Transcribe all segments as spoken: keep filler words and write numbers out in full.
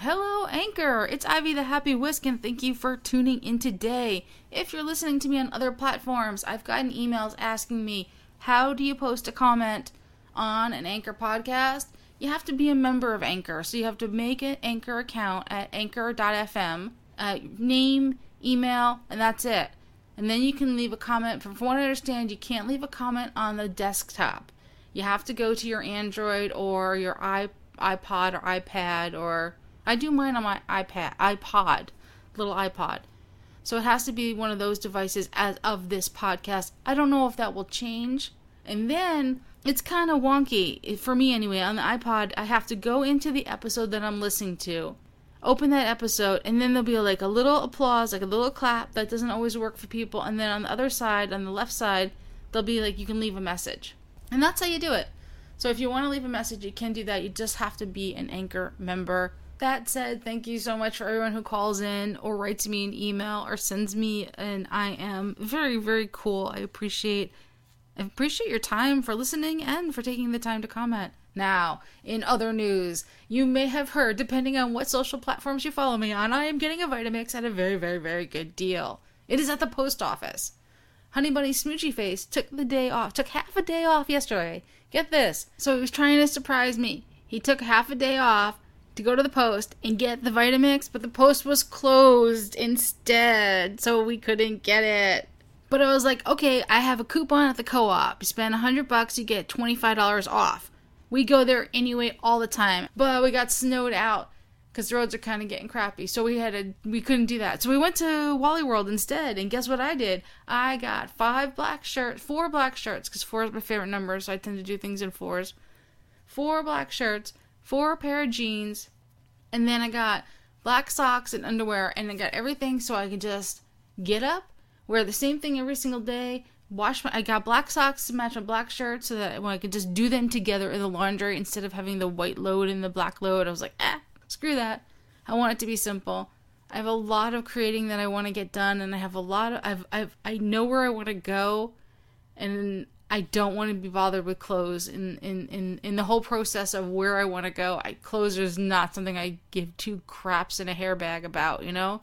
Hello, Anchor! It's Ivy the Happy Whisk, and thank you for tuning in today. If you're listening to me on other platforms, I've gotten emails asking me, how do you post a comment on an Anchor podcast? You have to be a member of Anchor, so you have to make an Anchor account at anchor dot f m, uh, name, email, and that's it. And then you can leave a comment. From what I understand, you can't leave a comment on the desktop. You have to go to your Android or your iPod iPod or iPad, or I do mine on my iPad, iPod, little iPod. So it has to be one of those devices as of this podcast. I don't know if that will change. And then it's kind of wonky, for me anyway, on the iPod. I have to go into the episode that I'm listening to, open that episode, and then there'll be like a little applause, like a little clap. That doesn't always work for people. And then on the other side, on the left side, there'll be like, you can leave a message. And that's how you do it. So if you want to leave a message, you can do that. You just have to be an Anchor member. That said, thank you so much for everyone who calls in or writes me an email or sends me an I M. Very, very cool. I appreciate I appreciate your time for listening and for taking the time to comment. Now, in other news, you may have heard, depending on what social platforms you follow me on, I am getting a Vitamix at a very, very, very good deal. It is at the post office. Honey Bunny Smoochy Face took the day off, took half a day off yesterday. Get this. So he was trying to surprise me. He took half a day off to go to the post and get the Vitamix, but the post was closed instead, so we couldn't get it. But I was like, okay, I have a coupon at the co-op. You spend one hundred bucks, you get twenty-five dollars off. We go there anyway all the time. But we got snowed out because the roads are kind of getting crappy, so we had to, we couldn't do that. So we went to Wally World instead, and guess what I did? I got five black shirts, four black shirts, because four is my favorite number, so I tend to do things in fours. Four black shirts, four pair of jeans, and then I got black socks and underwear, and I got everything so I could just get up, wear the same thing every single day, wash my, I got black socks to match my black shirt so that I could just do them together in the laundry instead of having the white load and the black load. I was like, eh. Screw that. I want it to be simple. I have a lot of creating that I want to get done, and I have a lot of, I've, I've, I know where I want to go, and I don't want to be bothered with clothes in, in, in, in the whole process of where I want to go. I, clothes is not something I give two craps in a hair bag about, you know?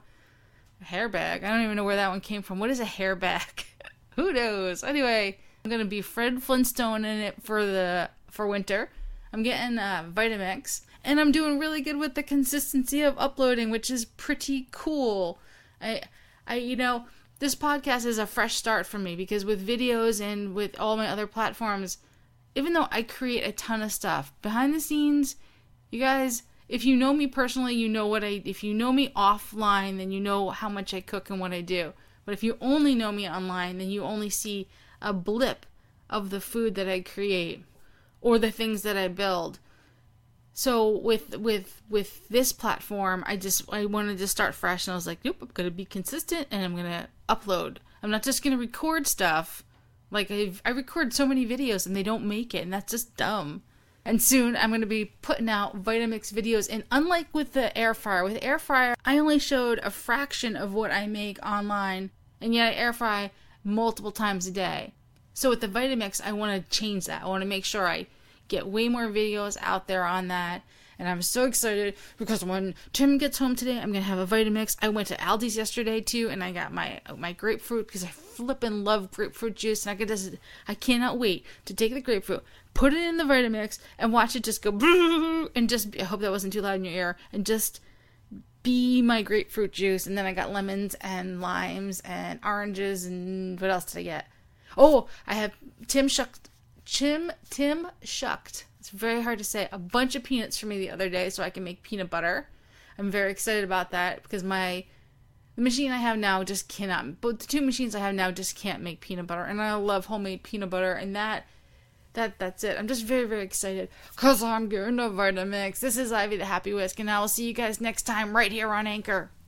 A hair bag? I don't even know where that one came from. What is a hair bag? Who knows? Anyway, I'm going to be Fred Flintstone in it for the, for winter. I'm getting uh, Vitamix. And I'm doing really good with the consistency of uploading, which is pretty cool. I, I, you know, this podcast is a fresh start for me because with videos and with all my other platforms, even though I create a ton of stuff behind the scenes, you guys, if you know me personally, you know what I, if you know me offline, then you know how much I cook and what I do. But if you only know me online, then you only see a blip of the food that I create or the things that I build. So with with with this platform, I just I wanted to start fresh, and I was like, nope, I'm gonna be consistent, and I'm gonna upload. I'm not just gonna record stuff. Like I've, I record so many videos, and they don't make it, and that's just dumb. And soon I'm gonna be putting out Vitamix videos. And unlike with the air fryer, with air fryer, I only showed a fraction of what I make online, and yet I air fry multiple times a day. So with the Vitamix, I want to change that. I want to make sure I get way more videos out there on that, and I'm so excited because when Tim gets home today, I'm gonna have a Vitamix. I went to Aldi's yesterday too, and I got my my grapefruit because I flippin' love grapefruit juice, and I could just I cannot wait to take the grapefruit, put it in the Vitamix, and watch it just go and just I hope that wasn't too loud in your ear, and just be my grapefruit juice. And then I got lemons and limes and oranges, and what else did I get? Oh, I have Tim shucked. Tim, Tim shucked, it's very hard to say, a bunch of peanuts for me the other day so I can make peanut butter. I'm very excited about that because my, the machine I have now just cannot, but the two machines I have now just can't make peanut butter, and I love homemade peanut butter, and that, that, that's it. I'm just very, very excited because I'm getting a Vitamix. This is Ivy the Happy Whisk, and I will see you guys next time right here on Anchor.